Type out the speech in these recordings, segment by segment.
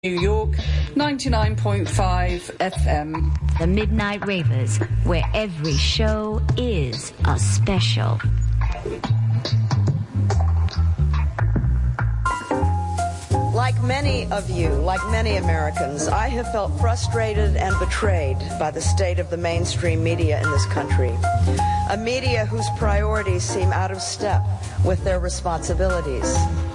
New York, 99.5 FM. The Midnight Ravers, where every show is a special. Like many of you, like many Americans, I have felt frustrated and betrayed by the state of the mainstream media in this country. A media whose priorities seem out of step with their responsibilities.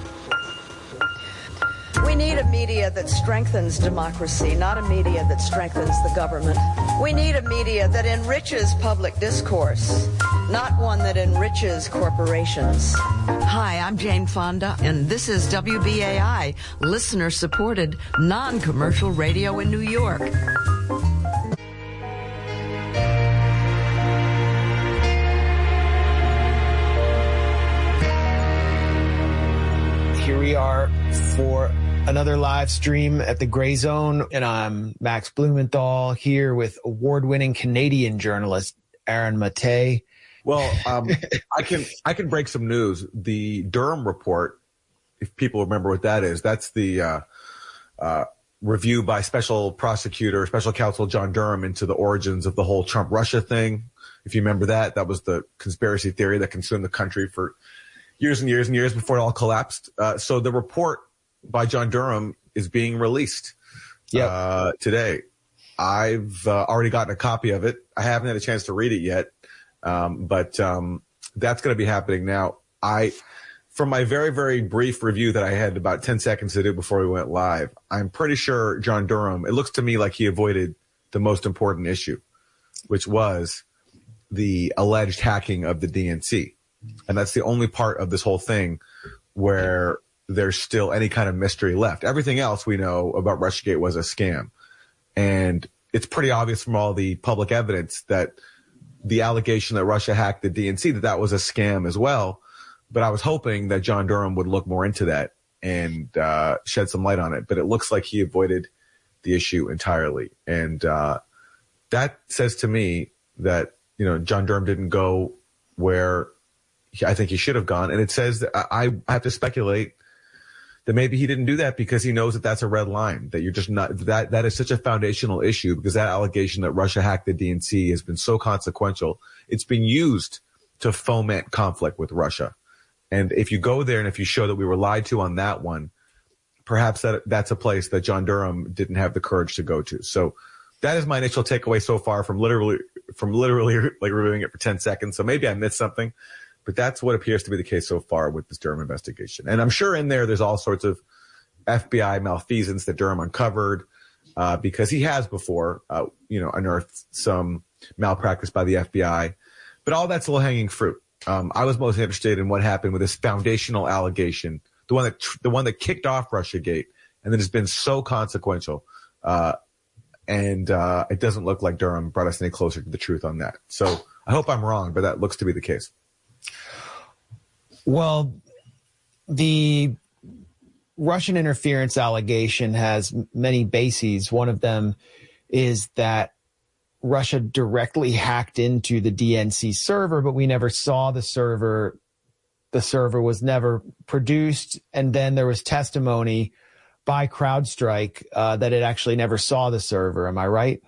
We need a media that strengthens democracy, not a media that strengthens the government. We need a media that enriches public discourse, not one that enriches corporations. Hi, I'm Jane Fonda, and this is WBAI, listener-supported, non-commercial radio in New York. Here we are for another live stream at the Gray Zone, and I'm Max Blumenthal here with award-winning Canadian journalist Aaron Mate. Well, I can break some news. The Durham report, if people remember what that is, that's the review by special counsel John Durham into the origins of the whole Trump-Russia thing. If you remember that was the conspiracy theory that consumed the country for years and years and years before it all collapsed. So the report by John Durham is being released today. I've already gotten a copy of it. I haven't had a chance to read it yet, but that's going to be happening now. From my very, very brief review that I had about 10 seconds to do before we went live, I'm pretty sure John Durham, it looks to me like he avoided the most important issue, which was the alleged hacking of the DNC. And that's the only part of this whole thing where there's still any kind of mystery left. Everything else we know about Russiagate was a scam. And it's pretty obvious from all the public evidence that the allegation that Russia hacked the DNC, that was a scam as well. But I was hoping that John Durham would look more into that and shed some light on it. But it looks like he avoided the issue entirely. And that says to me that, John Durham didn't go where I think he should have gone. And it says that I have to speculate that maybe he didn't do that because he knows that that's a red line, that you're just not, that is such a foundational issue, because that allegation that Russia hacked the DNC has been so consequential. It's been used to foment conflict with Russia. And if you go there and if you show that we were lied to on that one, perhaps that's a place that John Durham didn't have the courage to go to. So that is my initial takeaway so far from literally like reviewing it for 10 seconds. So maybe I missed something. But that's what appears to be the case so far with this Durham investigation. And I'm sure in there's all sorts of FBI malfeasance that Durham uncovered because he has before, unearthed some malpractice by the FBI. But all that's low-hanging fruit. I was most interested in what happened with this foundational allegation, the one that kicked off Russiagate, and that has been so consequential. And it doesn't look like Durham brought us any closer to the truth on that. So I hope I'm wrong, but that looks to be the case. Well, the Russian interference allegation has many bases. One of them is that Russia directly hacked into the DNC server, but we never saw the server. The server was never produced. And then there was testimony by CrowdStrike that it actually never saw the server. Am I right?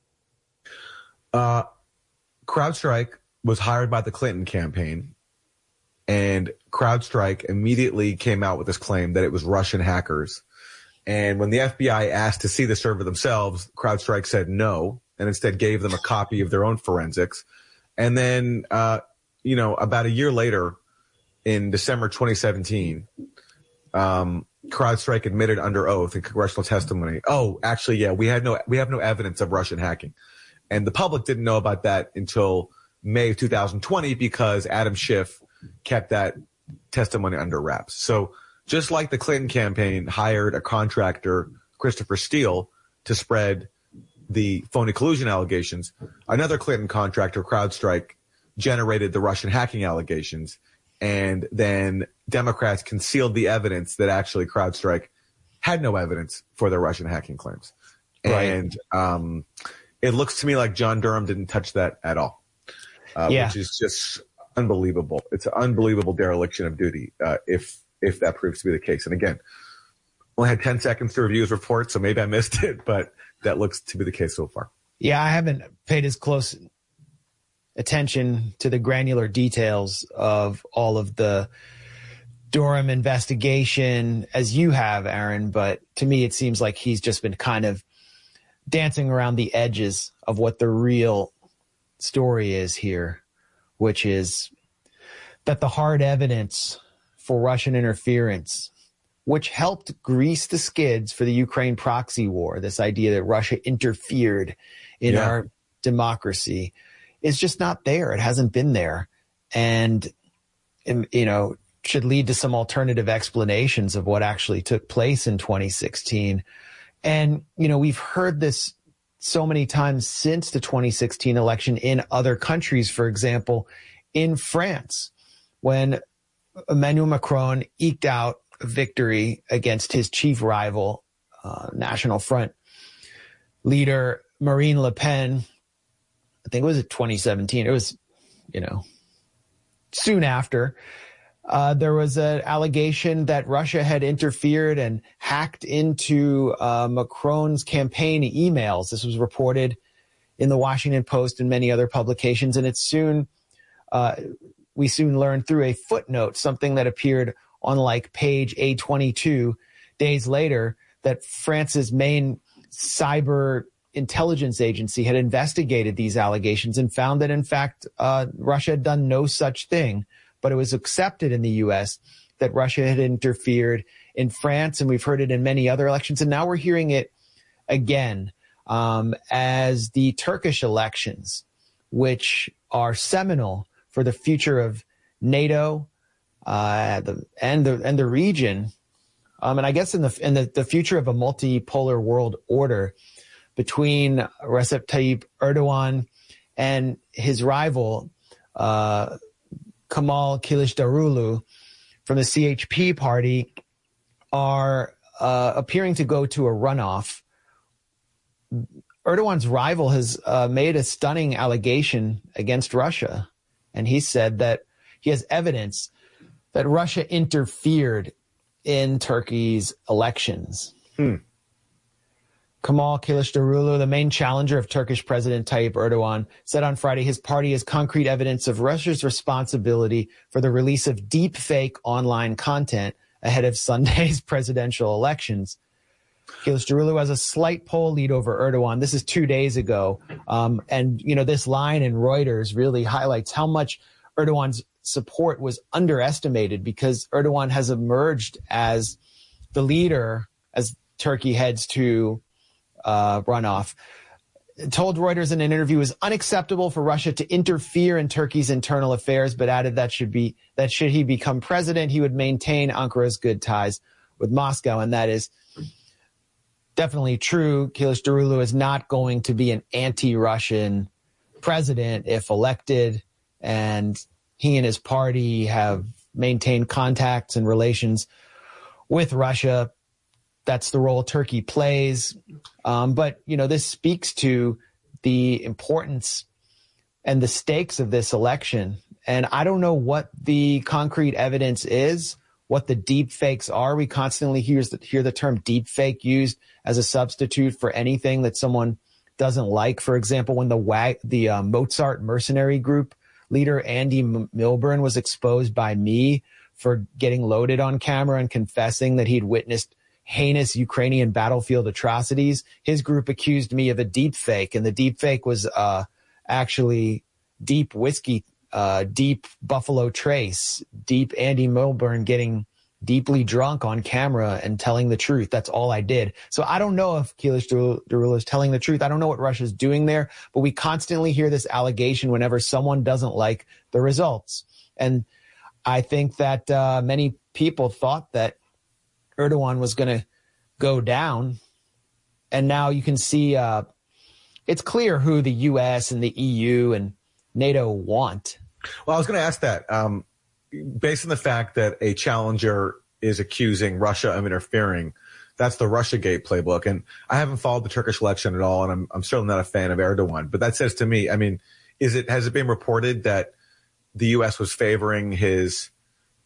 CrowdStrike was hired by the Clinton campaign. And CrowdStrike immediately came out with this claim that it was Russian hackers. And when the FBI asked to see the server themselves, CrowdStrike said no, and instead gave them a copy of their own forensics. And then, about a year later, in December 2017, CrowdStrike admitted under oath in congressional testimony, we have no evidence of Russian hacking. And the public didn't know about that until May of 2020 because Adam Schiff kept that testimony under wraps. So just like the Clinton campaign hired a contractor, Christopher Steele, to spread the phony collusion allegations, another Clinton contractor, CrowdStrike, generated the Russian hacking allegations. And then Democrats concealed the evidence that actually CrowdStrike had no evidence for their Russian hacking claims. Right. And it looks to me like John Durham didn't touch that at all, which is just unbelievable. It's an unbelievable dereliction of duty if that proves to be the case. And again, only had 10 seconds to review his report, so maybe I missed it, but that looks to be the case so far. Yeah, I haven't paid as close attention to the granular details of all of the Durham investigation as you have, Aaron, but to me it seems like he's just been kind of dancing around the edges of what the real story is here, which is that the hard evidence for Russian interference, which helped grease the skids for the Ukraine proxy war, this idea that Russia interfered in our democracy, is just not there. It hasn't been there. And, you know, should lead to some alternative explanations of what actually took place in 2016. And, you know, we've heard this so many times since the 2016 election in other countries. For example, in France, when Emmanuel Macron eked out a victory against his chief rival, National Front leader Marine Le Pen, I think it was 2017. It was, you know, soon after. There was an allegation that Russia had interfered and hacked into Macron's campaign emails. This was reported in the Washington Post and many other publications, and we soon learned through a footnote, something that appeared on like page A22 days later, that France's main cyber intelligence agency had investigated these allegations and found that, in fact, Russia had done no such thing. But it was accepted in the U.S. that Russia had interfered in France, and we've heard it in many other elections. And now we're hearing it again as the Turkish elections, which are seminal for the future of NATO and the region, and I guess in the future of a multipolar world order between Recep Tayyip Erdogan and his rival Kemal Kılıçdaroğlu from the CHP party are appearing to go to a runoff. Erdogan's rival has made a stunning allegation against Russia, and he said that he has evidence that Russia interfered in Turkey's elections. Kemal Kılıçdaroğlu, the main challenger of Turkish President Tayyip Erdogan, said on Friday his party has concrete evidence of Russia's responsibility for the release of deep-fake online content ahead of Sunday's presidential elections. Kılıçdaroğlu has a slight poll lead over Erdogan. This is 2 days ago. And, you know, this line in Reuters really highlights how much Erdogan's support was underestimated, because Erdogan has emerged as the leader as Turkey heads to runoff. Told Reuters in an interview it was unacceptable for Russia to interfere in Turkey's internal affairs, but added that should he become president, he would maintain Ankara's good ties with Moscow. And that is definitely true. Kılıçdaroğlu is not going to be an anti-Russian president if elected, and he and his party have maintained contacts and relations with Russia. That's the role Turkey plays. But, you know, this speaks to the importance and the stakes of this election. And I don't know what the concrete evidence is, what the deep fakes are. We constantly hear the term deep fake used as a substitute for anything that someone doesn't like. For example, when the Mozart mercenary group leader Andy Milburn was exposed by me for getting loaded on camera and confessing that he'd witnessed heinous Ukrainian battlefield atrocities, his group accused me of a deep fake, and the deep fake was actually deep whiskey, deep Buffalo Trace, deep Andy Milburn getting deeply drunk on camera and telling the truth. That's all I did. So I don't know if Kılıçdaroğlu is telling the truth. I don't know what Russia's doing there, but we constantly hear this allegation whenever someone doesn't like the results. And I think that many people thought that Erdogan was going to go down. And now you can see it's clear who the U.S. and the EU and NATO want. Well, I was going to ask that. Based on the fact that a challenger is accusing Russia of interfering, that's the Russiagate playbook. And I haven't followed the Turkish election at all, and I'm certainly not a fan of Erdogan. But that says to me, I mean, has it been reported that the U.S. was favoring his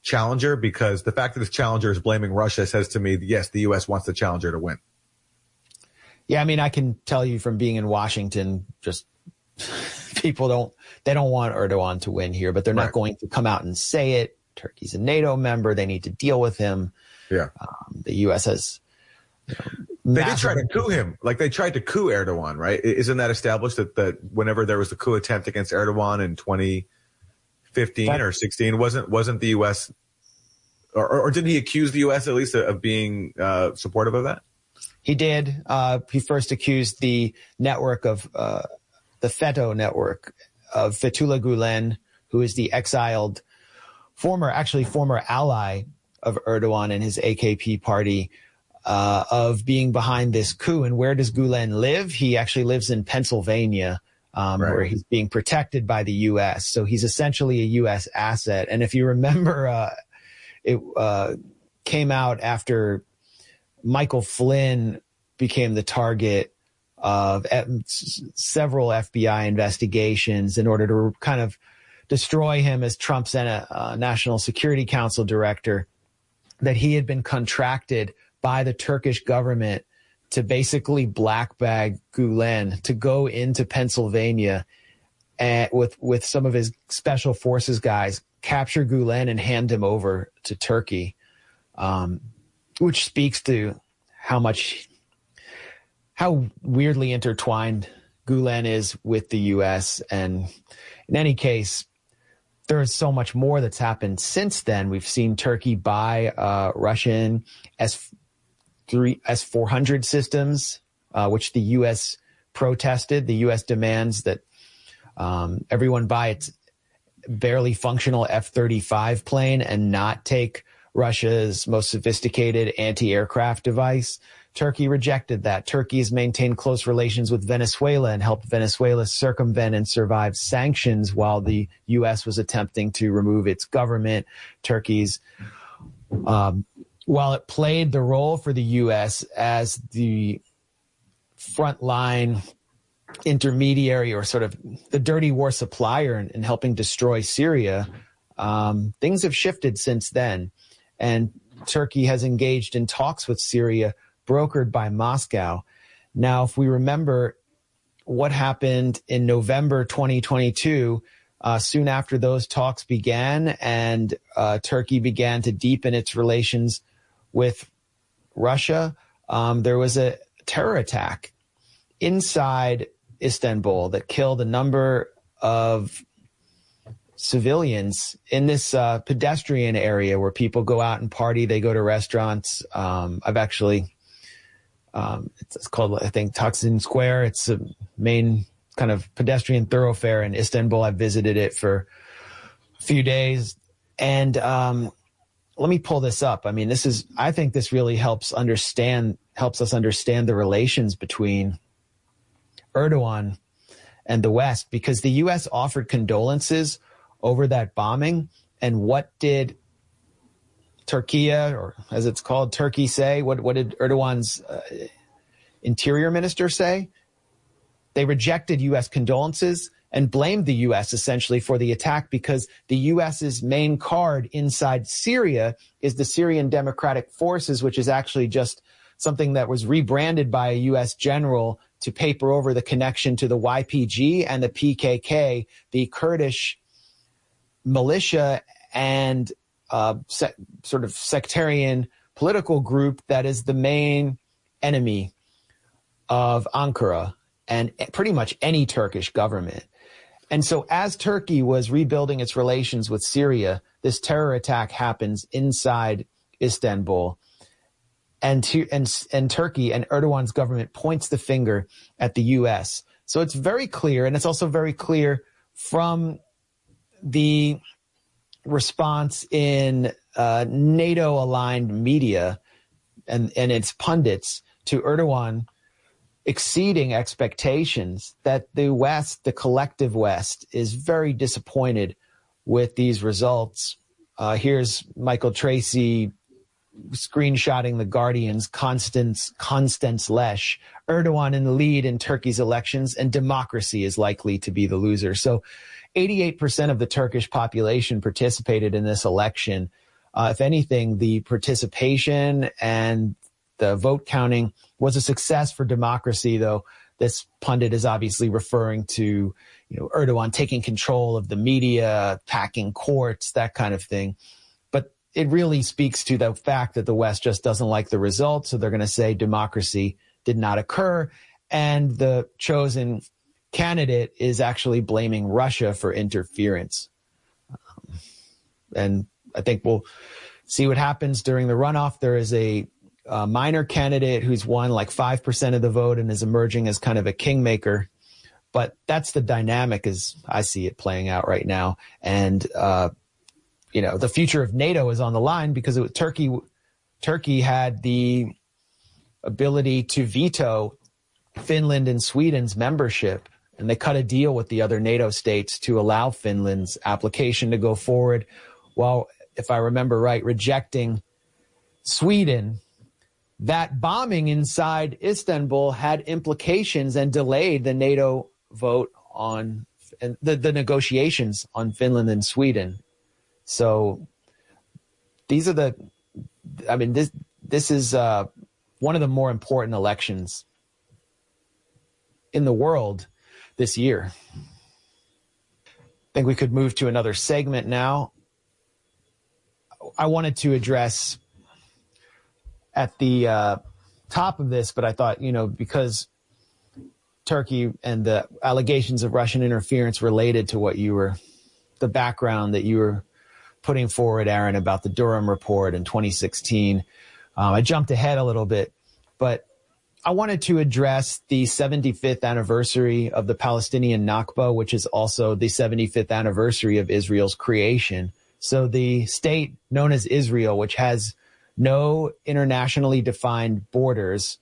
challenger? Because the fact that this challenger is blaming Russia says to me, yes, the U.S. wants the challenger to win. Yeah, I mean, I can tell you from being in Washington, just people don't want Erdogan to win here, but they're not going to come out and say it. Turkey's a NATO member. They need to deal with him. Yeah. The U.S. has... They did try to coup him. Like, they tried to coup Erdogan, right? Isn't that established that whenever there was a coup attempt against Erdogan in 2015 or 16, wasn't the U.S. or did he accuse the U.S. at least of being supportive of that? He did. He first accused the network of the FETÖ network of Fethullah Gulen, who is the exiled former ally of Erdogan and his AKP party, of being behind this coup. And where does Gulen live? He actually lives in Pennsylvania, where he's being protected by the U.S. So he's essentially a U.S. asset. And if you remember, it came out after Michael Flynn became the target of several FBI investigations in order to kind of destroy him as Trump's National Security Council director, that he had been contracted by the Turkish government to basically black bag Gulen to go into Pennsylvania and with some of his special forces guys, capture Gulen and hand him over to Turkey, which speaks to how weirdly intertwined Gulen is with the U.S. And in any case, there is so much more that's happened since then. We've seen Turkey buy Russian S-400 systems, which the U.S. protested. The U.S. demands that everyone buy its barely functional F-35 plane and not take Russia's most sophisticated anti-aircraft device. Turkey rejected that. Turkey has maintained close relations with Venezuela and helped Venezuela circumvent and survive sanctions while the U.S. was attempting to remove its government. Turkey's, while it played the role for the U.S. as the frontline intermediary or sort of the dirty war supplier in helping destroy Syria, things have shifted since then. And Turkey has engaged in talks with Syria brokered by Moscow. Now, if we remember what happened in November 2022, soon after those talks began and Turkey began to deepen its relations with Russia, there was a terror attack inside Istanbul that killed a number of civilians in this pedestrian area where people go out and party. They go to restaurants. It's called, I think, Taksim Square. It's a main kind of pedestrian thoroughfare in Istanbul. I visited it for a few days. And let me pull this up. I mean, I think this really helps us understand the relations between Erdogan and the West, because the U.S. offered condolences over that bombing. And what did Turkey, or as it's called, Turkey, say? What did Erdogan's interior minister say? They rejected U.S. condolences and blamed the U.S. essentially for the attack, because the U.S.'s main card inside Syria is the Syrian Democratic Forces, which is actually just something that was rebranded by a U.S. general to paper over the connection to the YPG and the PKK, the Kurdish militia and sort of sectarian political group that is the main enemy of Ankara and pretty much any Turkish government. And so as Turkey was rebuilding its relations with Syria, this terror attack happens inside Istanbul. And Turkey and Erdogan's government points the finger at the U.S. So it's very clear, and it's also very clear from the response in NATO-aligned media and its pundits to Erdogan exceeding expectations, that the West, the collective West, is very disappointed with these results. Here's Michael Tracy screenshotting The Guardian's Constance Lesh. Erdogan in the lead in Turkey's elections, and democracy is likely to be the loser. So 88% of the Turkish population participated in this election. If anything, the participation and the vote counting was a success for democracy, though this pundit is obviously referring to, Erdogan taking control of the media, packing courts, that kind of thing. But it really speaks to the fact that the West just doesn't like the results. So they're going to say democracy did not occur. And the chosen candidate is actually blaming Russia for interference. And I think we'll see what happens during the runoff. There is a minor candidate who's won like 5% of the vote and is emerging as kind of a kingmaker. But that's the dynamic as I see it playing out right now. And, the future of NATO is on the line because Turkey had the ability to veto Finland and Sweden's membership. And they cut a deal with the other NATO states to allow Finland's application to go forward, while, if I remember right, rejecting Sweden. That bombing inside Istanbul had implications and delayed the NATO vote on the negotiations on Finland and Sweden. So these are this is one of the more important elections in the world this year. I think we could move to another segment now. I wanted to address at the top of this, but I thought, because Turkey and the allegations of Russian interference related to the background that you were putting forward, Aaron, about the Durham report in 2016. I jumped ahead a little bit, but I wanted to address the 75th anniversary of the Palestinian Nakba, which is also the 75th anniversary of Israel's creation. So the state known as Israel, which has no internationally defined borders,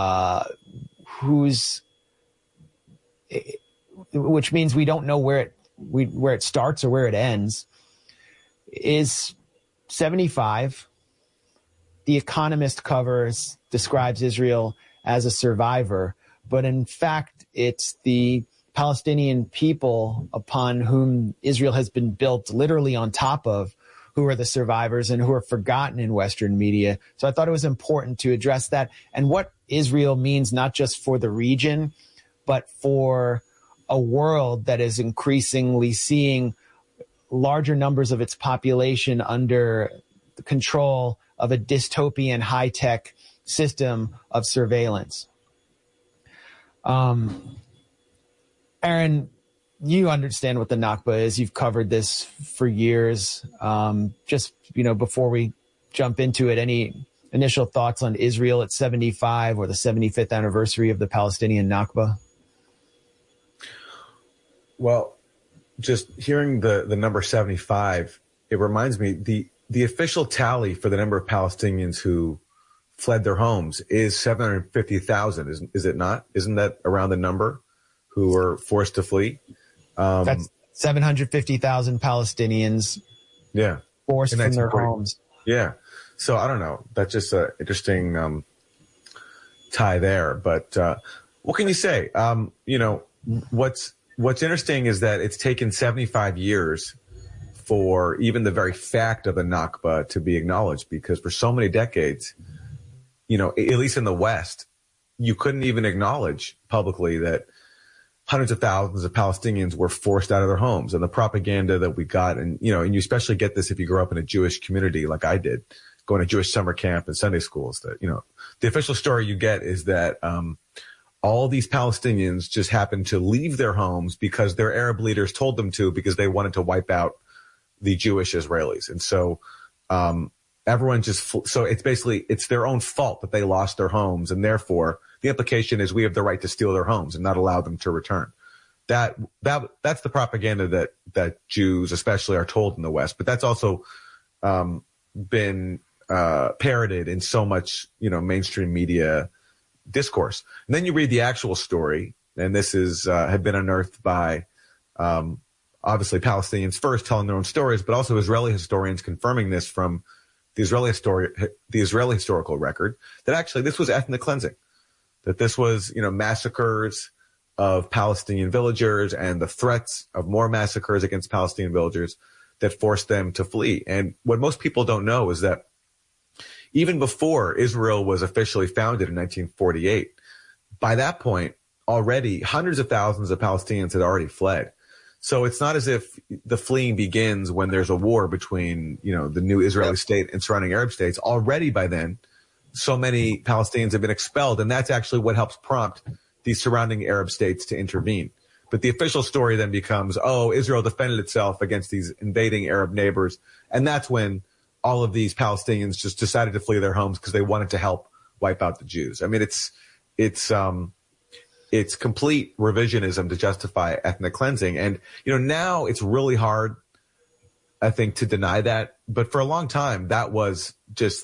which means we don't know where it starts or where it ends, is 75. The Economist describes Israel as a survivor, but in fact, it's the Palestinian people upon whom Israel has been built literally on top of, who are the survivors and who are forgotten in Western media. So I thought it was important to address that and what Israel means, not just for the region, but for a world that is increasingly seeing larger numbers of its population under the control of a dystopian high-tech system of surveillance. Aaron, you understand what the Nakba is. You've covered this for years. Before we jump into it, any initial thoughts on Israel at 75 or the 75th anniversary of the Palestinian Nakba? Well, just hearing the number 75, it reminds me the official tally for the number of Palestinians who fled their homes is 750,000. Is it not? Isn't that around the number who were forced to flee? That's 750,000 Palestinians. Yeah. Forced from their homes. Yeah. So I don't know. That's just an interesting tie there. But what can you say? What's interesting is that it's taken 75 years for even the very fact of the Nakba to be acknowledged, because for so many decades, at least in the West, you couldn't even acknowledge publicly that hundreds of thousands of Palestinians were forced out of their homes. And the propaganda that we got, and you especially get this if you grew up in a Jewish community like I did, going to Jewish summer camp and Sunday schools, that, the official story you get is that all these Palestinians just happened to leave their homes because their Arab leaders told them to, because they wanted to wipe out the Jewish Israelis. And so everyone so it's their own fault that they lost their homes. And therefore the implication is we have the right to steal their homes and not allow them to return. That's the propaganda that Jews especially are told in the West. But that's also been parroted in so much, mainstream media discourse. And then you read the actual story, and this had been unearthed by obviously Palestinians first telling their own stories, but also Israeli historians confirming this from the Israeli historical record, that actually this was ethnic cleansing, that this was, massacres of Palestinian villagers and the threats of more massacres against Palestinian villagers. that forced them to flee. And what most people don't know is that even before Israel was officially founded in 1948, by that point, already hundreds of thousands of Palestinians had already fled. So it's not as if the fleeing begins when there's a war between, the new Israeli state and surrounding Arab states. Already by then, so many Palestinians have been expelled, and that's actually what helps prompt these surrounding Arab states to intervene. But the official story then becomes, Israel defended itself against these invading Arab neighbors. And that's when all of these Palestinians just decided to flee their homes because they wanted to help wipe out the Jews. I mean, it's complete revisionism to justify ethnic cleansing. And, now it's really hard, I think, to deny that. But for a long time, that was just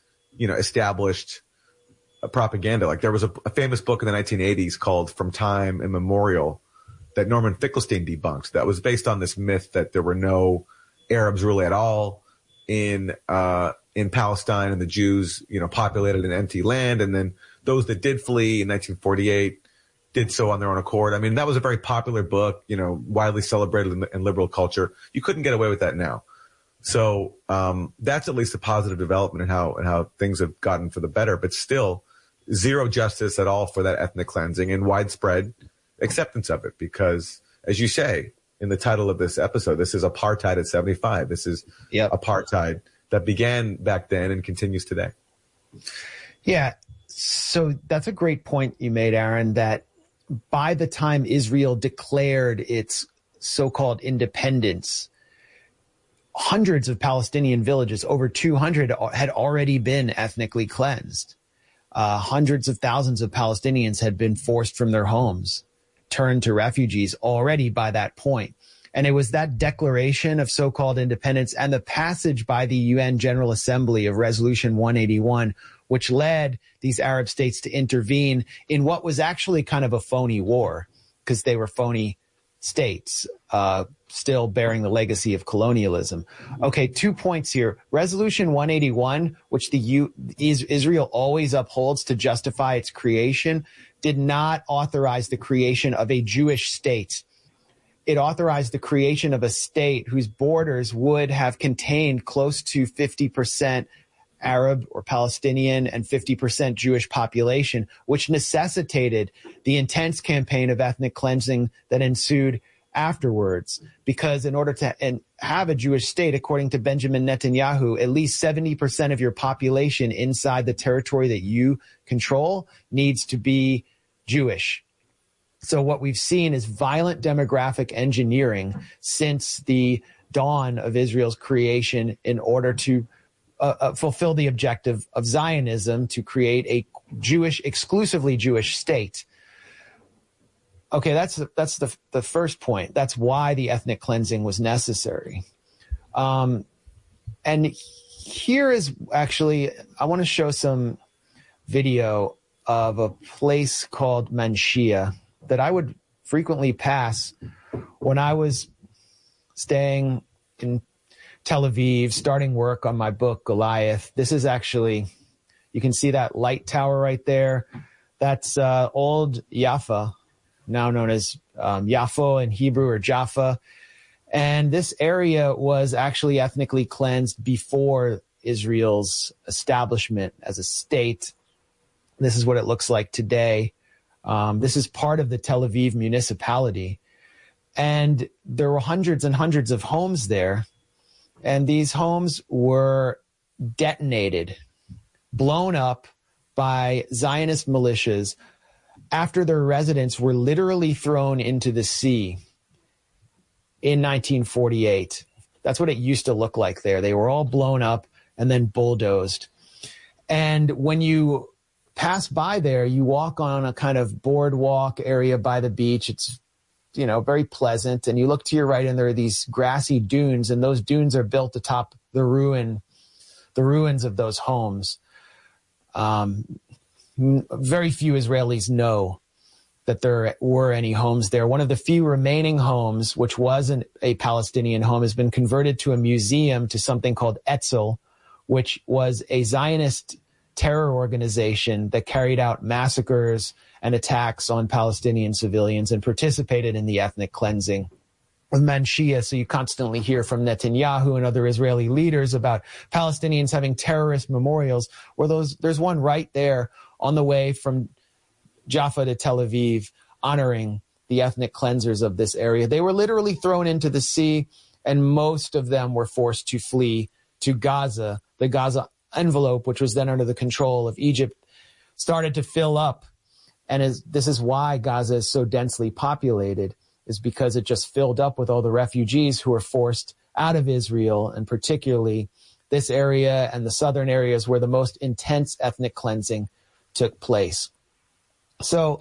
established propaganda. Like there was a famous book in the 1980s called From Time Immemorial that Norman Finkelstein debunked that was based on this myth that there were no Arabs really at all in Palestine, and the Jews, populated an empty land. And then those that did flee in 1948 did so on their own accord. I mean, that was a very popular book, widely celebrated in liberal culture. You couldn't get away with that now. So that's at least a positive development in how things have gotten for the better, but still zero justice at all for that ethnic cleansing and widespread acceptance of it. Because, as you say in the title of this episode, this is apartheid at 75. This is apartheid that began back then and continues today. Yeah. So that's a great point you made, Aaron, that by the time Israel declared its so-called independence, hundreds of Palestinian villages, over 200, had already been ethnically cleansed. Hundreds of thousands of Palestinians had been forced from their homes, turned to refugees already by that point. And it was that declaration of so-called independence and the passage by the UN General Assembly of Resolution 181, which led these Arab states to intervene in what was actually kind of a phony war, because they were phony states, still bearing the legacy of colonialism. Okay, 2 points here. Resolution 181, which Israel always upholds to justify its creation, did not authorize the creation of a Jewish state. It authorized the creation of a state whose borders would have contained close to 50% Arab or Palestinian and 50% Jewish population, which necessitated the intense campaign of ethnic cleansing that ensued afterwards. Because in order to have a Jewish state, according to Benjamin Netanyahu, at least 70% of your population inside the territory that you control needs to be Jewish. So what we've seen is violent demographic engineering since the dawn of Israel's creation in order to fulfill the objective of Zionism, to create a exclusively Jewish state. Okay, that's the first point. That's why the ethnic cleansing was necessary. And here is actually, I want to show some video of a place called Manshia that I would frequently pass when I was staying in Tel Aviv, starting work on my book, Goliath. This is actually, you can see that light tower right there. That's old Jaffa, now known as Yafo in Hebrew, or Jaffa. And this area was actually ethnically cleansed before Israel's establishment as a state. This is what it looks like today. This is part of the Tel Aviv municipality. And there were hundreds and hundreds of homes there. And these homes were detonated, blown up by Zionist militias after their residents were literally thrown into the sea in 1948. That's what it used to look like there. They were all blown up and then bulldozed. And when you pass by there, you walk on a kind of boardwalk area by the beach. It's, very pleasant. And you look to your right and there are these grassy dunes, and those dunes are built atop the ruins of those homes. Very few Israelis know that there were any homes there. One of the few remaining homes, which wasn't a Palestinian home, has been converted to a museum, to something called Etzel, which was a Zionist terror organization that carried out massacres and attacks on Palestinian civilians and participated in the ethnic cleansing. with Manshia. So you constantly hear from Netanyahu and other Israeli leaders about Palestinians having terrorist memorials, where there's one right there on the way from Jaffa to Tel Aviv honoring the ethnic cleansers of this area. They were literally thrown into the sea, and most of them were forced to flee to Gaza. The Gaza envelope, which was then under the control of Egypt, started to fill up. And this is why Gaza is so densely populated, is because it just filled up with all the refugees who were forced out of Israel, and particularly this area and the southern areas where the most intense ethnic cleansing took place. So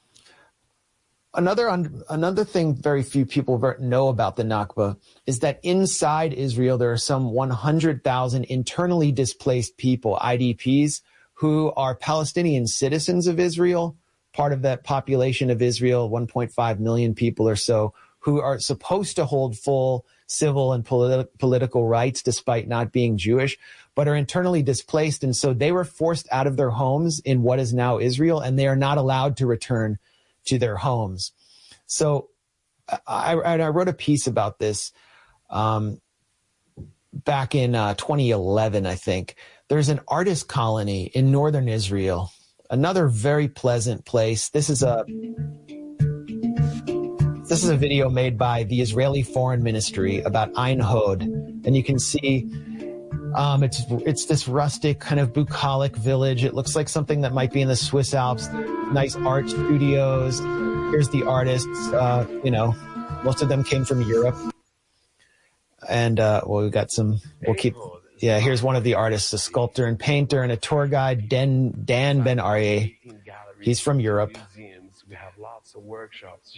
another thing very few people know about the Nakba is that inside Israel, there are some 100,000 internally displaced people, IDPs, who are Palestinian citizens of Israel, part of that population of Israel, 1.5 million people or so, who are supposed to hold full civil and political rights despite not being Jewish, but are internally displaced. And so they were forced out of their homes in what is now Israel, and they are not allowed to return to their homes. So I wrote a piece about this back in 2011, I think. There's an artist colony in northern Israel, another very pleasant place. This is a video made by the Israeli Foreign Ministry about Ein Hod, and you can see it's this rustic kind of bucolic village. It looks like something that might be in the Swiss Alps. Nice art studios. Here's the artists. Most of them came from Europe. And we got some. We'll keep. Yeah, here's one of the artists, a sculptor and painter and a tour guide, Dan Ben Aryeh. He's from Europe. We have lots of workshops.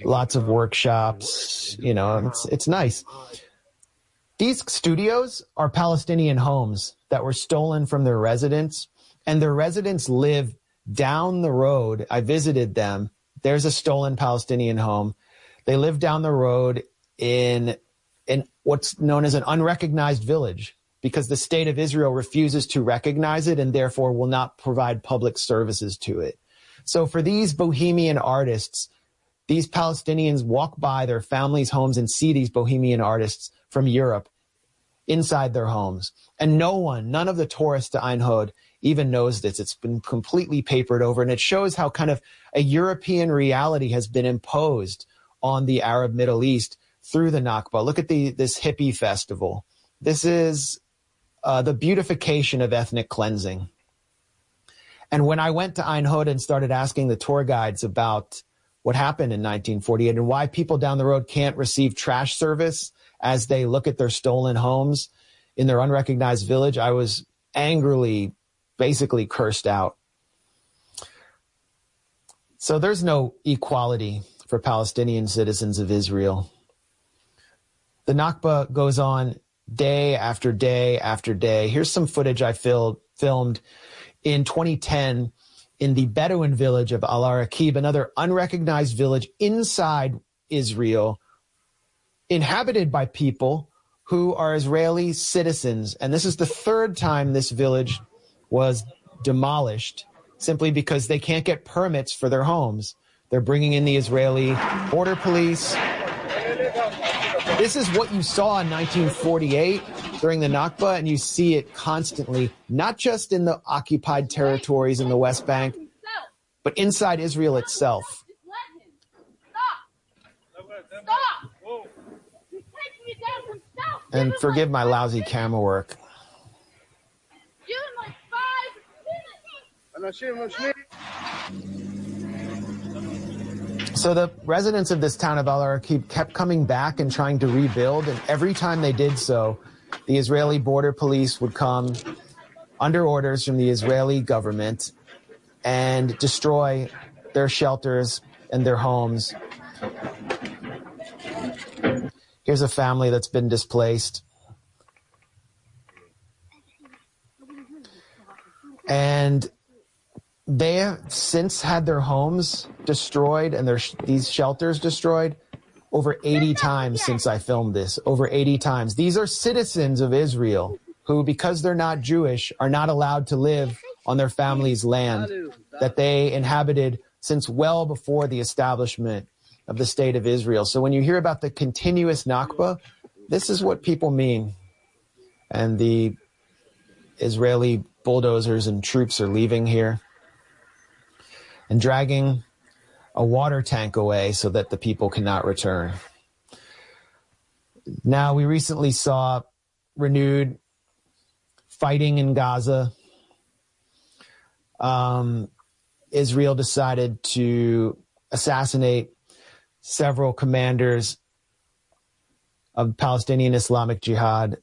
It's nice. These studios are Palestinian homes that were stolen from their residents, and their residents live down the road. I visited them. There's a stolen Palestinian home. They live down the road in what's known as an unrecognized village, because the state of Israel refuses to recognize it and therefore will not provide public services to it. So for these bohemian artists, these Palestinians walk by their families' homes and see these bohemian artists from Europe inside their homes. And none of the tourists to Ein Hod even knows this. It's been completely papered over, and it shows how kind of a European reality has been imposed on the Arab Middle East through the Nakba. Look at this hippie festival. This is the beautification of ethnic cleansing. And when I went to Ein Hod and started asking the tour guides about what happened in 1948 and why people down the road can't receive trash service as they look at their stolen homes in their unrecognized village, I was angrily basically cursed out. So there's no equality for Palestinian citizens of Israel. The Nakba goes on day after day after day. Here's some footage I filmed in 2010 in the Bedouin village of Al-Araqib, another unrecognized village inside Israel, inhabited by people who are Israeli citizens. And this is the third time this village was demolished simply because they can't get permits for their homes. They're bringing in the Israeli border police. This is what you saw in 1948 during the Nakba, and you see it constantly, not just in the occupied territories in the West Bank, but inside Israel itself. And forgive my lousy camera work. So the residents of this town of Al-Araqib kept coming back and trying to rebuild, and every time they did so, the Israeli border police would come under orders from the Israeli government and destroy their shelters and their homes. Here's a family that's been displaced. And they have since had their homes destroyed and these shelters destroyed over 80 times since I filmed this, over 80 times. These are citizens of Israel who, because they're not Jewish, are not allowed to live on their family's land that they inhabited since well before the establishment of the state of Israel. So when you hear about the continuous Nakba, this is what people mean. And the Israeli bulldozers and troops are leaving here and dragging a water tank away so that the people cannot return. Now, we recently saw renewed fighting in Gaza. Israel decided to assassinate several commanders of Palestinian Islamic Jihad.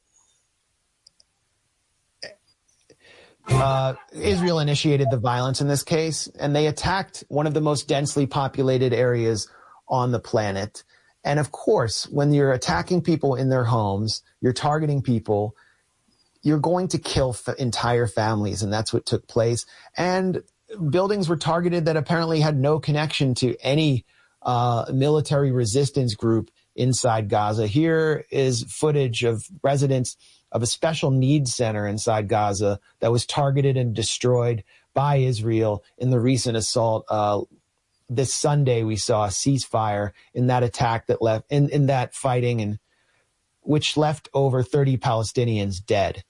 Israel initiated the violence in this case, and they attacked one of the most densely populated areas on the planet. And of course, when you're attacking people in their homes, you're targeting people, you're going to kill entire families, and that's what took place. And buildings were targeted that apparently had no connection to any military resistance group inside Gaza. Here is footage of residents of a special needs center inside Gaza that was targeted and destroyed by Israel in the recent assault. This Sunday, we saw a ceasefire in that attack that left in that fighting, and which left over 30 Palestinians dead.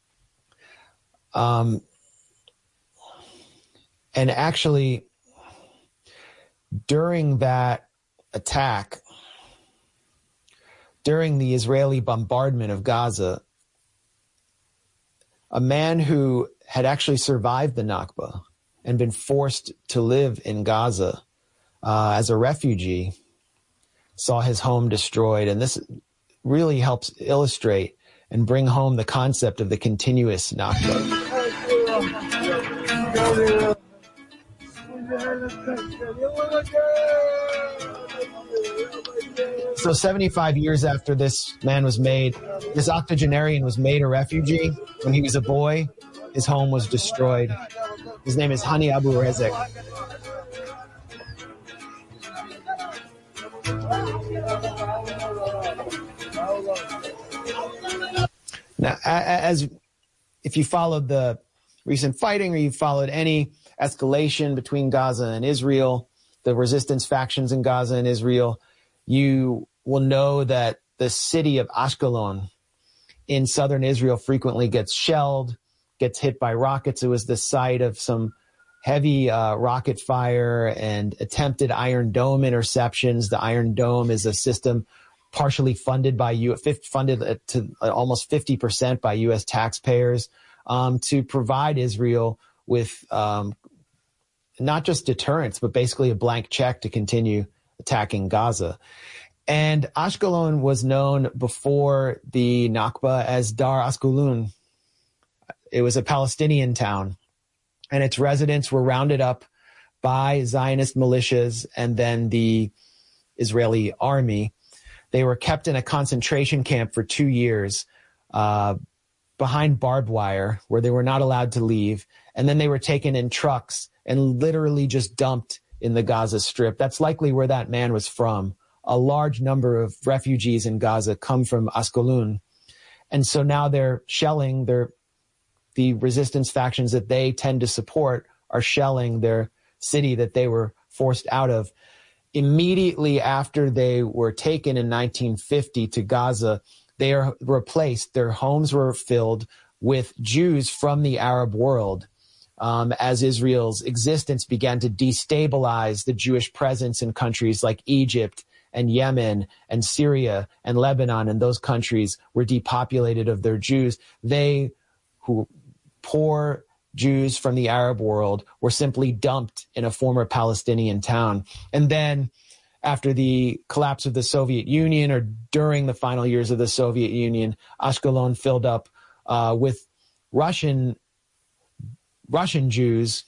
And actually, during that attack, during the Israeli bombardment of Gaza, a man who had actually survived the Nakba and been forced to live in Gaza as a refugee saw his home destroyed. And this really helps illustrate and bring home the concept of the continuous Nakba. So 75 years after this man was made, this octogenarian was made a refugee. When he was a boy, his home was destroyed. His name is Hani Abu Rezek. Now, if you followed the recent fighting or you followed any escalation between Gaza and Israel, the resistance factions in Gaza and Israel, you will know that the city of Ashkelon in southern Israel frequently gets shelled, gets hit by rockets. It was the site of some heavy rocket fire and attempted Iron Dome interceptions. The Iron Dome is a system partially funded by funded to almost 50% by U.S. taxpayers to provide Israel with not just deterrence, but basically a blank check to continue attacking Gaza. And Ashkelon was known before the Nakba as Dar Askelon. It was a Palestinian town, and its residents were rounded up by Zionist militias and then the Israeli army. They were kept in a concentration camp for 2 years behind barbed wire where they were not allowed to leave. And then they were taken in trucks and literally just dumped in the Gaza Strip. That's likely where that man was from. A large number of refugees in Gaza come from Askelon. And so now they're shelling the resistance factions that they tend to support are shelling their city that they were forced out of. Immediately after they were taken in 1950 to Gaza, they are replaced. Their homes were filled with Jews from the Arab world. As Israel's existence began to destabilize the Jewish presence in countries like Egypt and Yemen and Syria and Lebanon, and those countries were depopulated of their Jews. Poor Jews from the Arab world were simply dumped in a former Palestinian town. And then after the collapse of the Soviet Union, or during the final years of the Soviet Union, Ashkelon filled up with Russian Jews,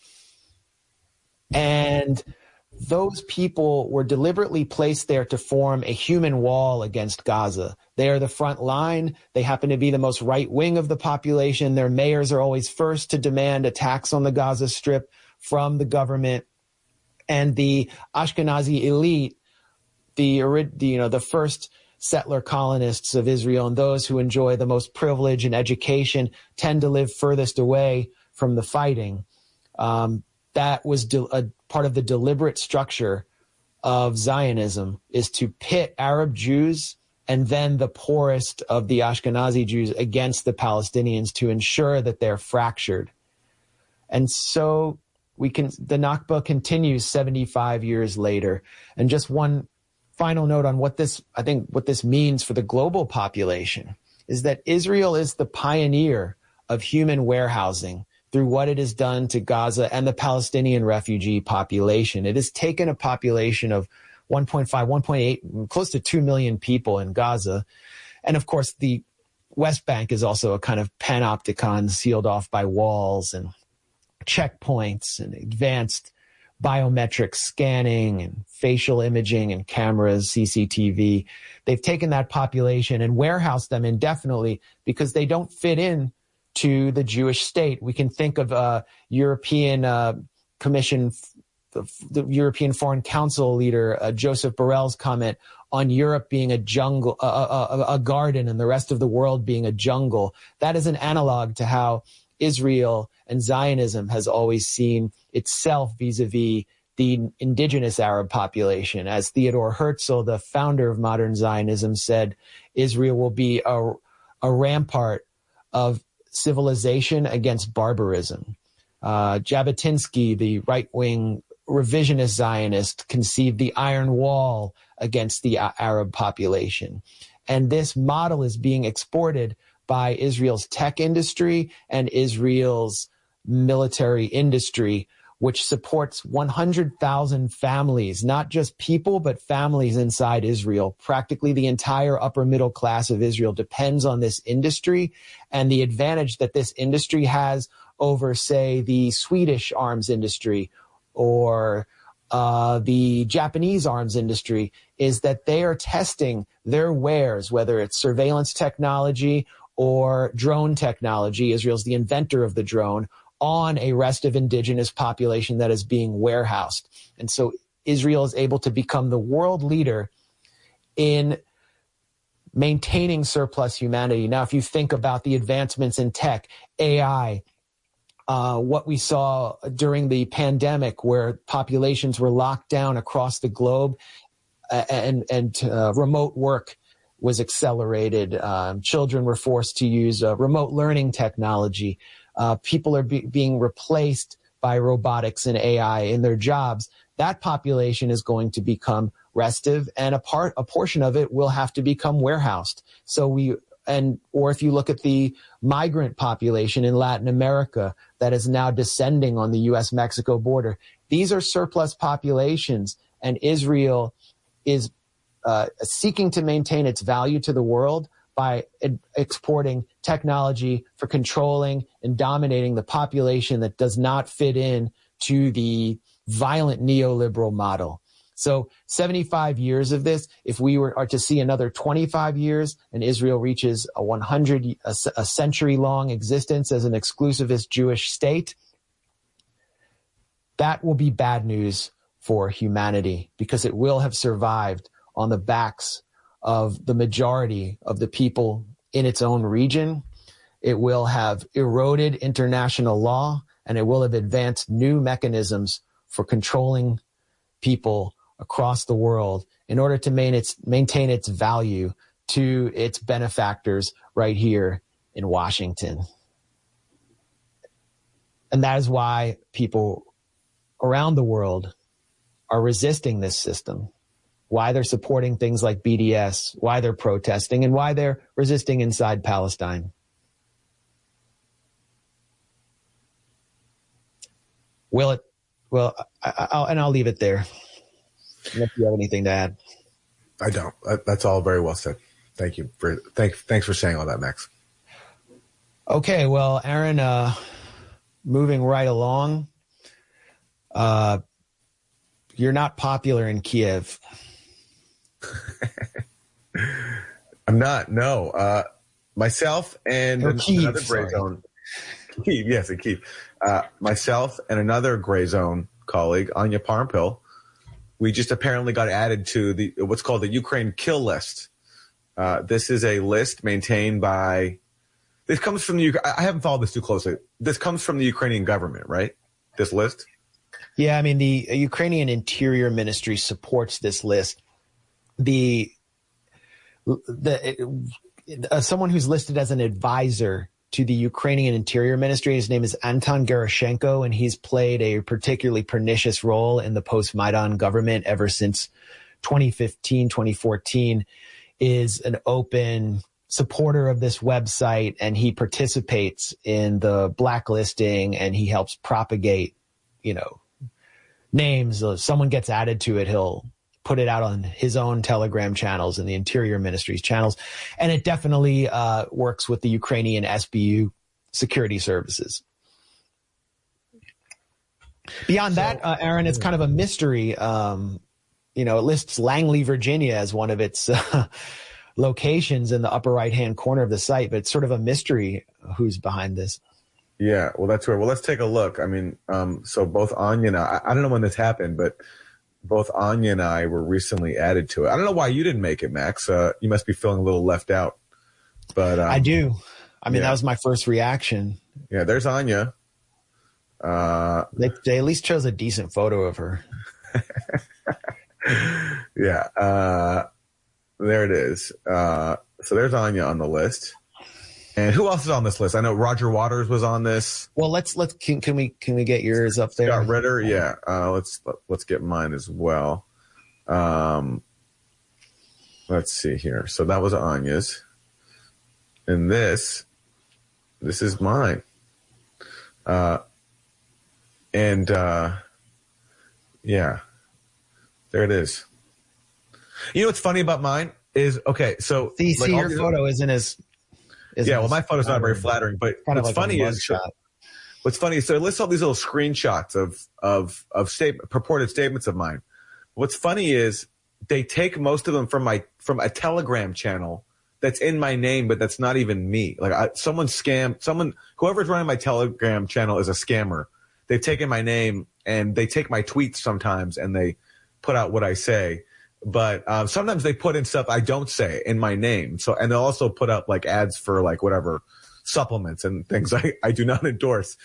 and those people were deliberately placed there to form a human wall against Gaza. They are the front line. They happen to be the most right wing of the population. Their mayors are always first to demand attacks on the Gaza Strip from the government. And the Ashkenazi elite, the first settler colonists of Israel and those who enjoy the most privilege and education tend to live furthest away from the fighting. That was a part of the deliberate structure of Zionism is to pit Arab Jews and then the poorest of the Ashkenazi Jews against the Palestinians to ensure that they're fractured. And so the Nakba continues 75 years later. And just one final note on what this means for the global population is that Israel is the pioneer of human warehousing through what it has done to Gaza and the Palestinian refugee population. It has taken a population of 1.5, 1.8, close to 2 million people in Gaza. And of course, the West Bank is also a kind of panopticon sealed off by walls and checkpoints and advanced biometric scanning and facial imaging and cameras, CCTV. They've taken that population and warehoused them indefinitely because they don't fit in to the Jewish state. We can think of European Commission, the European Foreign Council leader, Joseph Borrell's comment on Europe being a jungle, a garden, and the rest of the world being a jungle. That is an analog to how Israel and Zionism has always seen itself vis-a-vis the indigenous Arab population. As Theodor Herzl, the founder of modern Zionism, said, Israel will be a rampart of civilization against barbarism. Jabotinsky, the right-wing revisionist Zionist, conceived the Iron Wall against the Arab population. And this model is being exported by Israel's tech industry and Israel's military industry, which supports 100,000 families, not just people, but families inside Israel. Practically the entire upper middle class of Israel depends on this industry, and the advantage that this industry has over, say, the Swedish arms industry or the Japanese arms industry is that they are testing their wares, whether it's surveillance technology or drone technology. Israel's the inventor of the drone, on a restive indigenous population that is being warehoused. And so Israel is able to become the world leader in maintaining surplus humanity. Now, if you think about the advancements in tech, AI, what we saw during the pandemic where populations were locked down across the globe and remote work was accelerated. Children were forced to use remote learning technology. People are being replaced by robotics and AI in their jobs. That population is going to become restive, and a portion of it will have to become warehoused. Or if you look at the migrant population in Latin America that is now descending on the U.S.-Mexico border, these are surplus populations, and Israel is seeking to maintain its value to the world by exporting technology for controlling and dominating the population that does not fit in to the violent neoliberal model. So 75 years of this, if we are to see another 25 years and Israel reaches a century-long existence as an exclusivist Jewish state, that will be bad news for humanity because it will have survived on the backs of the majority of the people in its own region. It will have eroded international law, and it will have advanced new mechanisms for controlling people across the world in order to maintain its value to its benefactors right here in Washington. And that is why people around the world are resisting this system, why they're supporting things like BDS, why they're protesting, and why they're resisting inside Palestine. I'll leave it there. Unless you have anything to add. I don't. That's all very well said. Thank you. Thanks for saying all that, Max. Okay, well, Aaron, moving right along, you're not popular in Kiev. I'm not, no. Myself and another gray zone. Kiev, yes, in Kiev. Myself and another gray zone colleague, Anya Parmpil, we just apparently got added to what's called the Ukraine kill list. This is a list maintained by, this comes from I haven't followed this too closely. This comes from the Ukrainian government, right? This list? Yeah, I mean, the Ukrainian Interior Ministry supports this list. Someone who's listed as an advisor to the Ukrainian Interior Ministry, his name is Anton Gerashenko, and he's played a particularly pernicious role in the post-Maidan government ever since 2015, 2014, is an open supporter of this website, and he participates in the blacklisting, and he helps propagate, names. If someone gets added to it, he'll put it out on his own Telegram channels and the Interior Ministry's channels. And it definitely works with the Ukrainian SBU security services. Beyond that, Aaron, it's kind of a mystery. It lists Langley, Virginia as one of its locations in the upper right-hand corner of the site, but it's sort of a mystery who's behind this. Yeah, well, that's where. Well, let's take a look. I mean, so both Anya and I don't know when this happened, but both Anya and I were recently added to it. I don't know why you didn't make it, Max. You must be feeling a little left out. But I do. I mean, that was my first reaction. Yeah, there's Anya. They at least chose a decent photo of her. Yeah, there it is. So there's Anya on the list. And who else is on this list? I know Roger Waters was on this. Well, can we get yours up there? Scott Ritter, yeah. Let's get mine as well. Let's see here. So that was Anya's, and this is mine. Yeah, there it is. You know what's funny about mine is so see your photo isn't as. Well, my photo's not very flattering, but what's funny is so it lists all these little screenshots of purported statements of mine. What's funny is they take most of them from a Telegram channel that's in my name, but that's not even me. Like whoever's running my Telegram channel is a scammer. They've taken my name and they take my tweets sometimes and they put out what I say. But sometimes they put in stuff I don't say in my name. So, and they'll also put up like ads for like whatever supplements and things I do not endorse.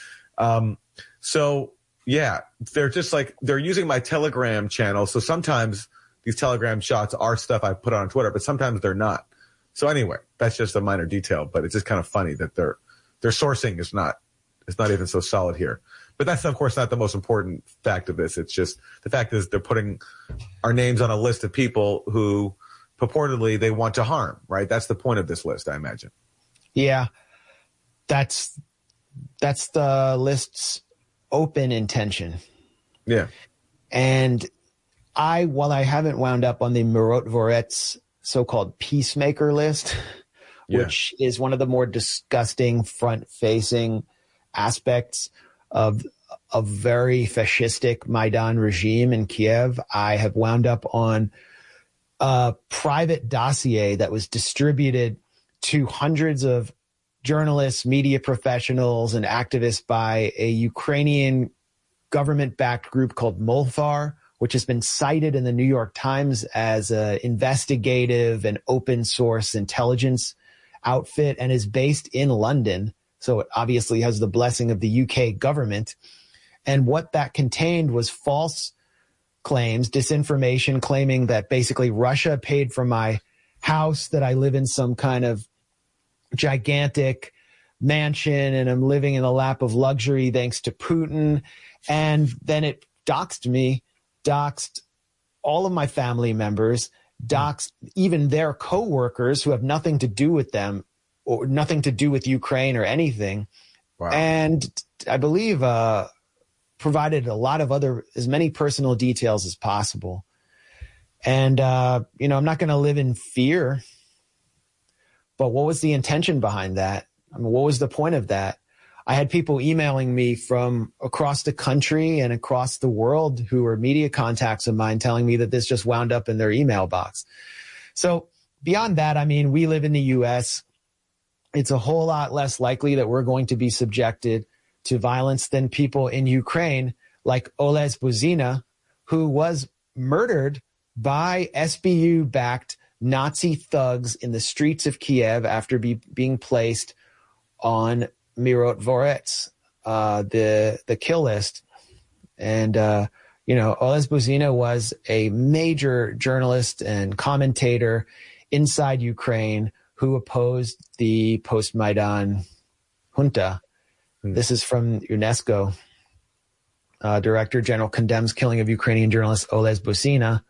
So yeah, they're just like, they're using my Telegram channel. So sometimes these Telegram shots are stuff I put on Twitter, but sometimes they're not. So anyway, that's just a minor detail, but it's just kind of funny that their sourcing is not even so solid here. But that's, of course, not the most important fact of this. It's just the fact is they're putting our names on a list of people who purportedly they want to harm, right? That's the point of this list, I imagine. Yeah, that's the list's open intention. Yeah. And while I haven't wound up on the Mirotvorets so-called peacemaker list, which is one of the more disgusting front-facing aspects of a very fascistic Maidan regime in Kiev, I have wound up on a private dossier that was distributed to hundreds of journalists, media professionals, and activists by a Ukrainian government-backed group called Molfar, which has been cited in the New York Times as an investigative and open source intelligence outfit and is based in London. So it obviously has the blessing of the UK government. And what that contained was false claims, disinformation, claiming that basically Russia paid for my house, that I live in some kind of gigantic mansion and I'm living in the lap of luxury thanks to Putin. And then it doxed all of my family members, doxed even their coworkers who have nothing to do with them or nothing to do with Ukraine or anything. Wow. And I believe provided a lot of as many personal details as possible. And, I'm not going to live in fear. But what was the intention behind that? I mean, what was the point of that? I had people emailing me from across the country and across the world who were media contacts of mine telling me that this just wound up in their email box. So beyond that, I mean, we live in the U.S. It's a whole lot less likely that we're going to be subjected to violence than people in Ukraine, like Oles Buzina, who was murdered by SBU-backed Nazi thugs in the streets of Kiev after being placed on Mirotvorets, the kill list. And, Oles Buzina was a major journalist and commentator inside Ukraine who opposed the post-Maidan junta. This is from UNESCO. Director General condemns killing of Ukrainian journalist Oles Buzina.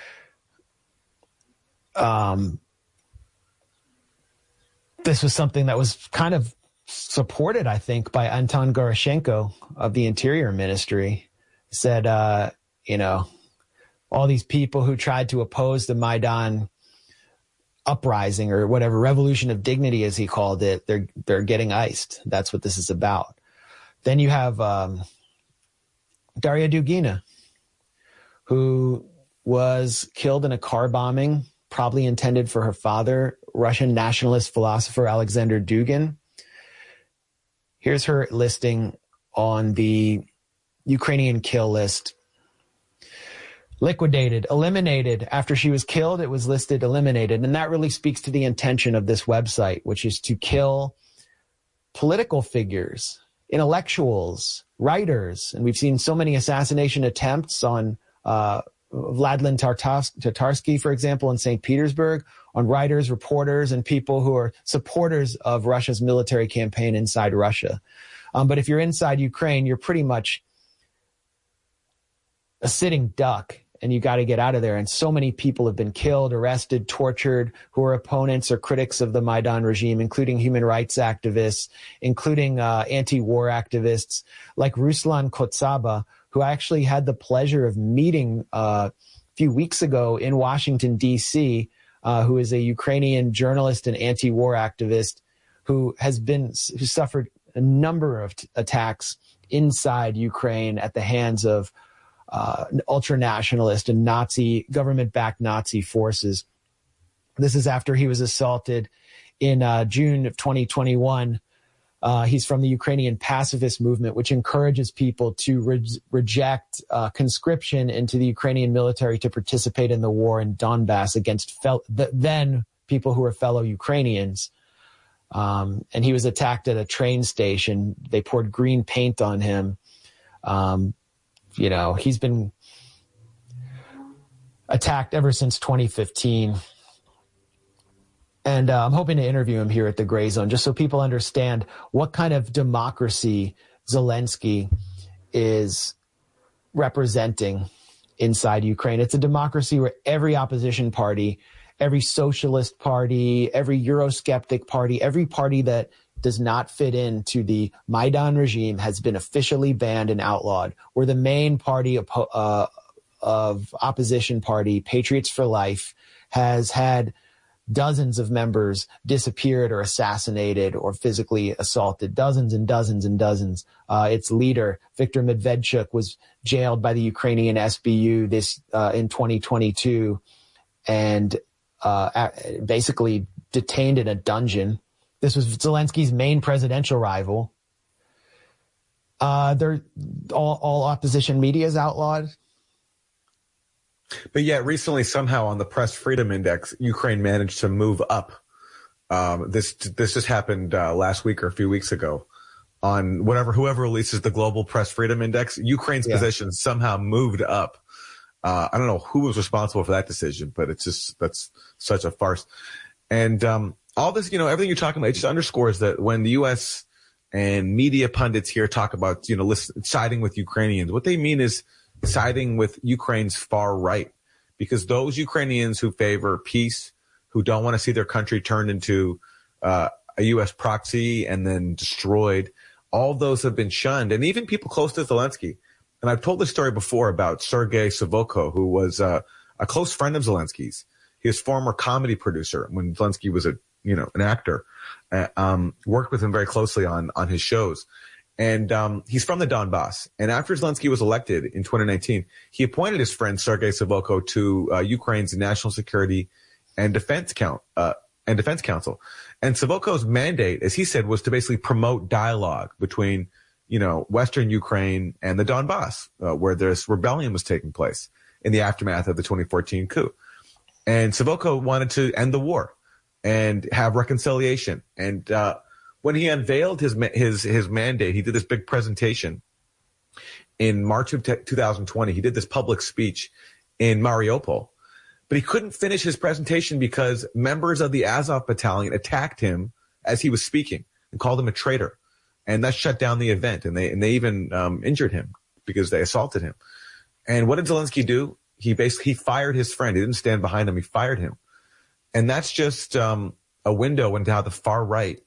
This was something that was kind of supported, I think, by Anton Goroshenko of the Interior Ministry. Said, all these people who tried to oppose the Maidan uprising or whatever, revolution of dignity, as he called it, they're getting iced. That's what this is about. Then you have Daria Dugina, who was killed in a car bombing, probably intended for her father, Russian nationalist philosopher Alexander Dugin. Here's her listing on the Ukrainian kill list. Liquidated, eliminated. After she was killed, it was listed eliminated. And that really speaks to the intention of this website, which is to kill political figures, intellectuals, writers. And we've seen so many assassination attempts on Vladimir Tatarsky, for example, in St. Petersburg, on writers, reporters, and people who are supporters of Russia's military campaign inside Russia. But if you're inside Ukraine, you're pretty much a sitting duck, and you got to get out of there. And so many people have been killed, arrested, tortured, who are opponents or critics of the Maidan regime, including human rights activists, including anti-war activists like Ruslan Kotsaba, who I actually had the pleasure of meeting a few weeks ago in Washington, D.C., who is a Ukrainian journalist and anti-war activist who suffered a number of attacks inside Ukraine at the hands of ultra-nationalist and Nazi, government-backed Nazi forces. This is after he was assaulted in June of 2021. He's from the Ukrainian pacifist movement, which encourages people to reject conscription into the Ukrainian military to participate in the war in Donbass against then people who were fellow Ukrainians. And he was attacked at a train station. They poured green paint on him. He's been attacked ever since 2015. And I'm hoping to interview him here at the Gray Zone, just so people understand what kind of democracy Zelensky is representing inside Ukraine. It's a democracy where every opposition party, every socialist party, every Eurosceptic party, every party that does not fit into the Maidan regime has been officially banned and outlawed. Where the main party of opposition party, Patriots for Life, has had dozens of members disappeared or assassinated or physically assaulted, dozens and dozens and dozens. Its leader, Viktor Medvedchuk, was jailed by the Ukrainian SBU in 2022 and basically detained in a dungeon. This was Zelensky's main presidential rival. They're all opposition media is outlawed. But yet recently, somehow on the Press Freedom Index, Ukraine managed to move up. This just happened last week or a few weeks ago. On whoever releases the Global Press Freedom Index, Ukraine's position somehow moved up. I don't know who was responsible for that decision, but that's such a farce. And all this, everything you're talking about, it just underscores that when the U.S. and media pundits here talk about, siding with Ukrainians, what they mean is siding with Ukraine's far right, because those Ukrainians who favor peace, who don't want to see their country turned into a U.S. proxy and then destroyed, all those have been shunned. And even people close to Zelensky. And I've told this story before about Sergei Savoko, who was a close friend of Zelensky's. He was former comedy producer when Zelensky was an actor, worked with him very closely on his shows. And he's from the Donbass. And after Zelensky was elected in 2019, he appointed his friend Sergei Savoko to Ukraine's National Security and Defense Council. And Savoko's mandate, as he said, was to basically promote dialogue between, Western Ukraine and the Donbass, where this rebellion was taking place in the aftermath of the 2014 coup. And Savoko wanted to end the war and have reconciliation. And when he unveiled his mandate, he did this big presentation. in March of 2020. He did this public speech in Mariupol, but he couldn't finish his presentation because members of the Azov battalion attacked him as he was speaking and called him a traitor. And that shut down the event. And they even injured him because they assaulted him. And what did Zelensky do? He fired his friend. He didn't stand behind him. He fired him. And that's just a window into how the far right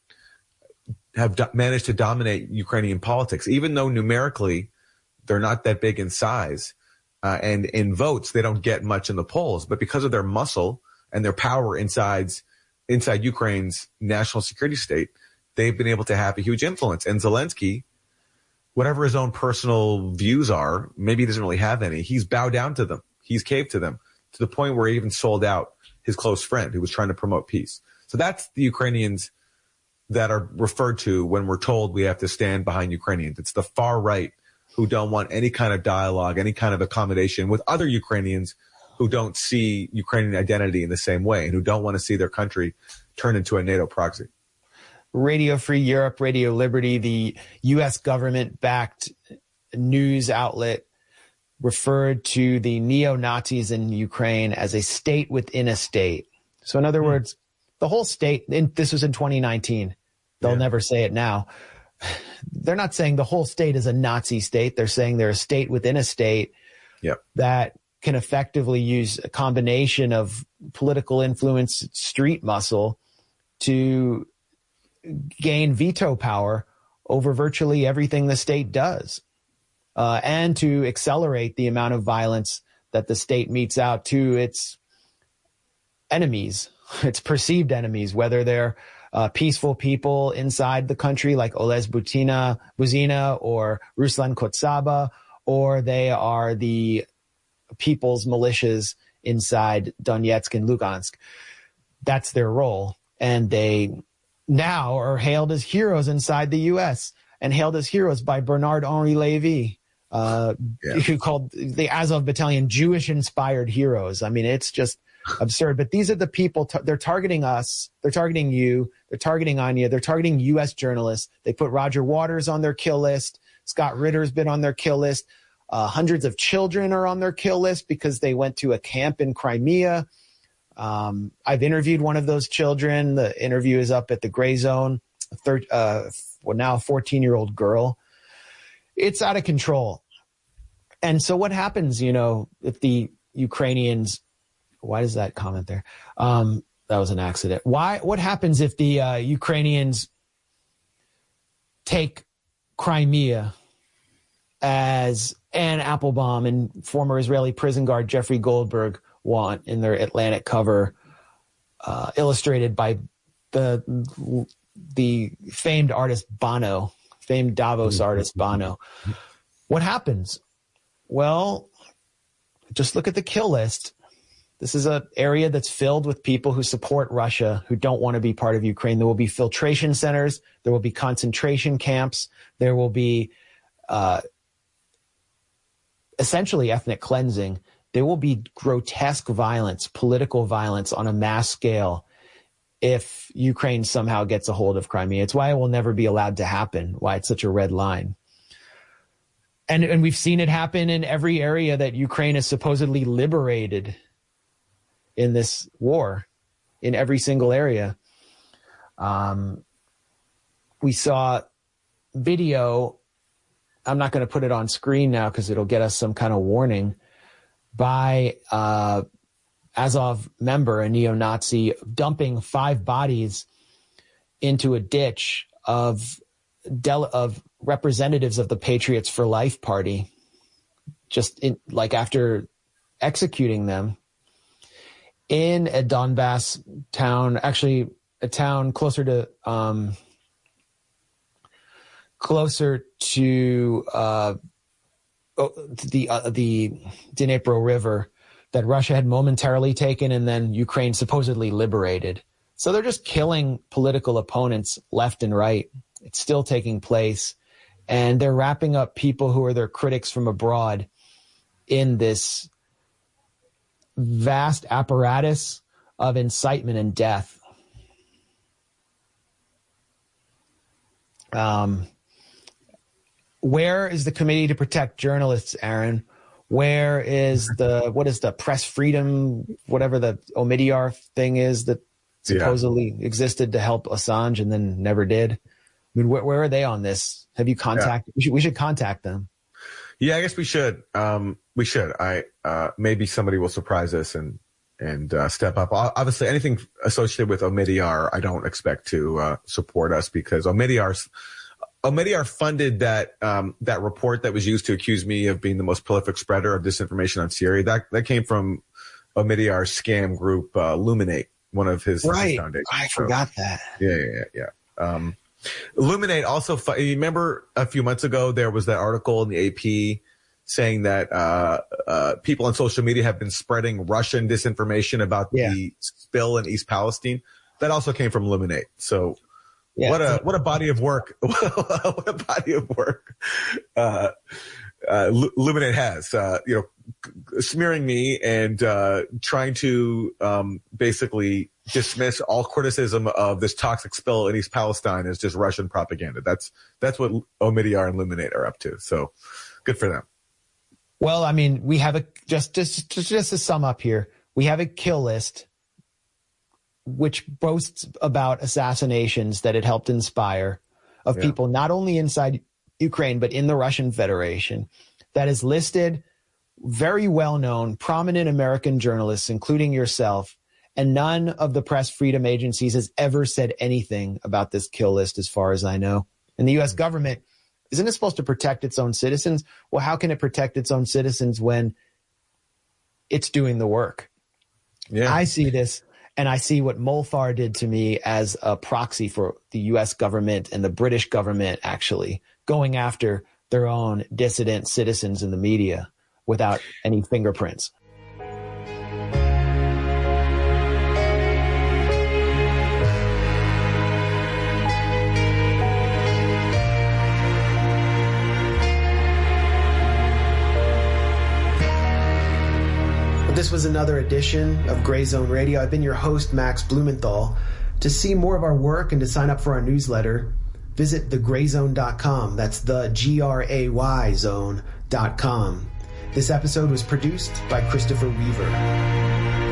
have managed to dominate Ukrainian politics, even though numerically they're not that big in size. And in votes, they don't get much in the polls. But because of their muscle and their power inside Ukraine's national security state, they've been able to have a huge influence. And Zelensky, whatever his own personal views are, maybe he doesn't really have any, he's bowed down to them. He's caved to them to the point where he even sold out his close friend who was trying to promote peace. So that's the Ukrainians that are referred to when we're told we have to stand behind Ukrainians. It's the far right who don't want any kind of dialogue, any kind of accommodation with other Ukrainians who don't see Ukrainian identity in the same way and who don't want to see their country turn into a NATO proxy. Radio Free Europe, Radio Liberty, the U.S. government-backed news outlet, referred to the neo-Nazis in Ukraine as a state within a state. So in other words, the whole state, this was in 2019. They'll never say it now. They're not saying the whole state is a Nazi state. They're saying they're a state within a state that can effectively use a combination of political influence, street muscle to gain veto power over virtually everything the state does, and to accelerate the amount of violence that the state metes out to its enemies, its perceived enemies, whether they're peaceful people inside the country like Oles Buzina or Ruslan Kotsaba, or they are the people's militias inside Donetsk and Lugansk. That's their role. And they now are hailed as heroes inside the U.S. and hailed as heroes by Bernard-Henri Lévy, who called the Azov battalion Jewish-inspired heroes. I mean, it's just absurd. But these are the people, they're targeting us, they're targeting you, they're targeting Anya, they're targeting U.S. journalists. They put Roger Waters on their kill list. Scott Ritter's been on their kill list. Hundreds of children are on their kill list because they went to a camp in Crimea. I've interviewed one of those children. The interview is up at the Gray Zone, now a 14-year-old girl. It's out of control. And so what happens, if the Ukrainians, why does that comment there? That was an accident. What happens if the Ukrainians take Crimea, as Ann Applebaum and former Israeli prison guard Jeffrey Goldberg want in their Atlantic cover, illustrated by the famed artist Bono, famed Davos artist Bono? What happens? Well, just look at the kill list. This is an area that's filled with people who support Russia, who don't want to be part of Ukraine. There will be filtration centers. There will be concentration camps. There will be essentially ethnic cleansing. There will be grotesque violence, political violence on a mass scale if Ukraine somehow gets a hold of Crimea. It's why it will never be allowed to happen, why it's such a red line. And we've seen it happen in every area that Ukraine has supposedly liberated in this war, in every single area. We saw video, I'm not going to put it on screen now because it'll get us some kind of warning, by Azov member, a neo-Nazi, dumping 5 bodies into a ditch of representatives of the Patriots for Life party, after executing them in a Donbass town, actually a town closer to the Dnipro River that Russia had momentarily taken and then Ukraine supposedly liberated. So they're just killing political opponents left and right. It's still taking place. And they're wrapping up people who are their critics from abroad in this vast apparatus of incitement and death. where is the Committee to Protect Journalists, Aaron? Where is what is the press freedom, whatever the Omidyar thing is that supposedly existed to help Assange and then never did? I mean, where are they on this? Have you contacted? We should contact them. Yeah, I guess we should. We should. Maybe somebody will surprise us and step up. Obviously, anything associated with Omidyar, I don't expect to support us, because Omidyar funded that report that was used to accuse me of being the most prolific spreader of disinformation on Syria. That came from Omidyar's scam group, Luminate, one of his foundations. I forgot that. Yeah. Luminate also, you remember a few months ago, there was that article in the AP saying that people on social media have been spreading Russian disinformation about the spill in East Palestine. That also came from Luminate. So what a body of work. What a body of work Luminate has, smearing me and trying to basically dismiss all criticism of this toxic spill in East Palestine as just Russian propaganda. That's what Omidyar and Luminate are up to. So good for them. Well, I mean, we have just to sum up here, we have a kill list which boasts about assassinations that it helped inspire of people not only inside Ukraine, but in the Russian Federation, that is listed very well-known, prominent American journalists, including yourself, and none of the press freedom agencies has ever said anything about this kill list, as far as I know. And the U.S. government, isn't it supposed to protect its own citizens? Well, how can it protect its own citizens when it's doing the work? Yeah. I see this, and I see what Molfar did to me as a proxy for the U.S. government and the British government actually going after their own dissident citizens in the media without any fingerprints. This was another edition of Gray Zone Radio. I've been your host, Max Blumenthal. To see more of our work and to sign up for our newsletter, visit thegrayzone.com. That's the GRAY zone.com. This episode was produced by Christopher Weaver.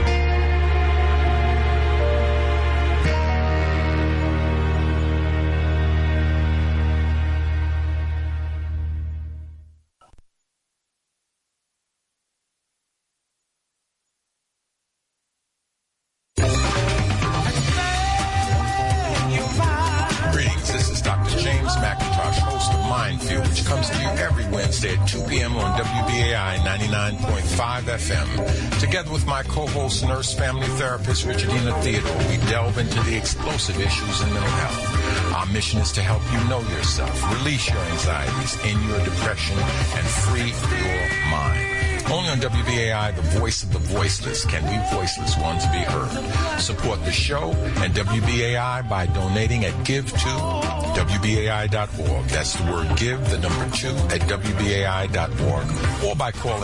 FM. Together with my co-host, nurse family therapist Richardina Theodore, we delve into the explosive issues in mental health. Our mission is to help you know yourself, release your anxieties, end your depression, and free your mind. Only on WBAI, the voice of the voiceless, can we voiceless ones be heard. Support the show and WBAI by donating at give2WBAI.org. That's the word give, the number 2 at WBAI.org, or by calling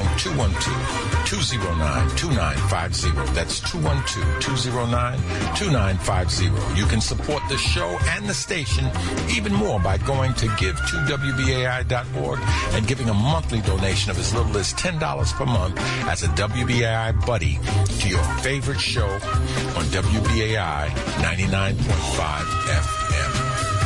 212-209-2950. That's 212-209-2950. You can support the show and the station even more by going to give2WBAI.org and giving a monthly donation of as little as $10 per month as a WBAI buddy to your favorite show on WBAI 99.5 FM.